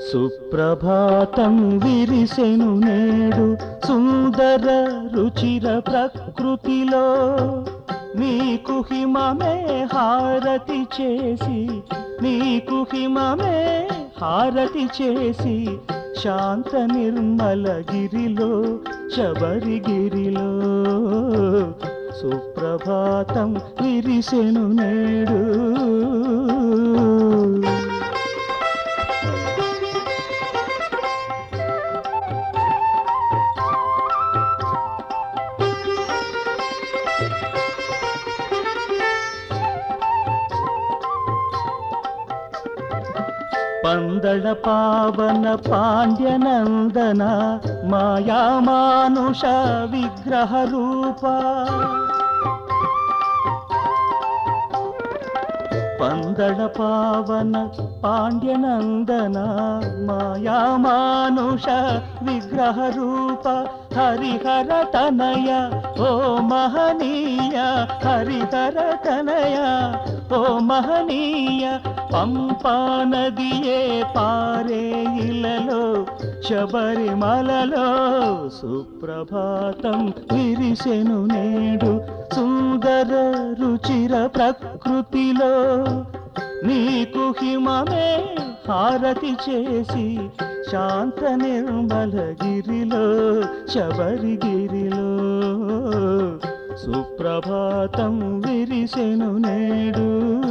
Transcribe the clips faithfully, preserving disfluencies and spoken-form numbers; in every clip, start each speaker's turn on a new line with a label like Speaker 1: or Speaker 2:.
Speaker 1: సుప్రభాతం విరిసెను నేడు సుందర రుచిర ప్రకృతిలో నీకు హిమమే హారతి చేసి నీకు హిమమే హారతి చేసి శాంత నిర్మల గిరిలో శబరిగిరిలో సుప్రభాతం విరిసెను నేడు. పందళ పావన పాండ్యనందన మాయామానుష విగ్రహ రూప పందళ పావన పాండ్యనందన మాయామానుష విగ్రహ రూప హరిహర తనయ ఓ మహనీయ హరిహర తనయ ఓ మహనీయ పంపా నదియే పారే ఇలలో శబరిమలలో సుప్రభాతం విరిసెను నేడు సుందర రుచిర ప్రకృతిలో నీకు హిమమే హారతి చేసి శాంత నిర్మల గిరిలో శబరిగిరిలో సుప్రభాతం విరిసెను నేడు.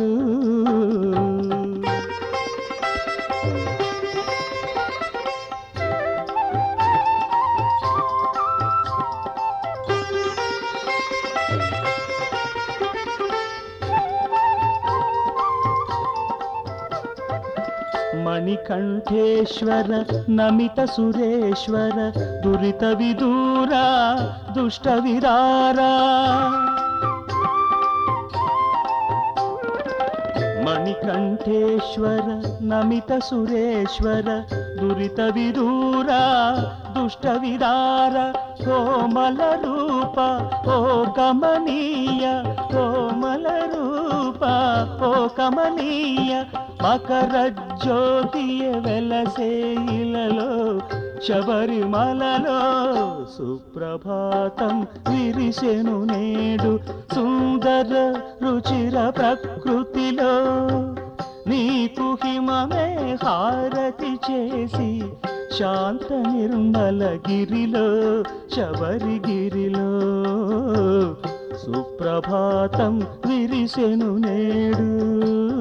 Speaker 1: మణికంఠేశ్వర నమిత సురేశ్వర దురిత విదూరా దుష్ట విరారా మణికంఠేశ్వర నమిత సురేశ్వర దురిత విదూరా దుష్ట విదార కోమల రూప ఓ కమనీయ కోమల రూప ఓ కమనీయ మకర జ్యోతియ వెలసే ఇలలో శబరిమలలో సుప్రభాతం విరిసెను నేడు సుందర రుచిర ప్రకృతిలో నీకు హిమమే హారతి చేసి శాంత నిర్మల గిరిలో శబరిగిరిలో సుప్రభాతం విరిసెను నేడు.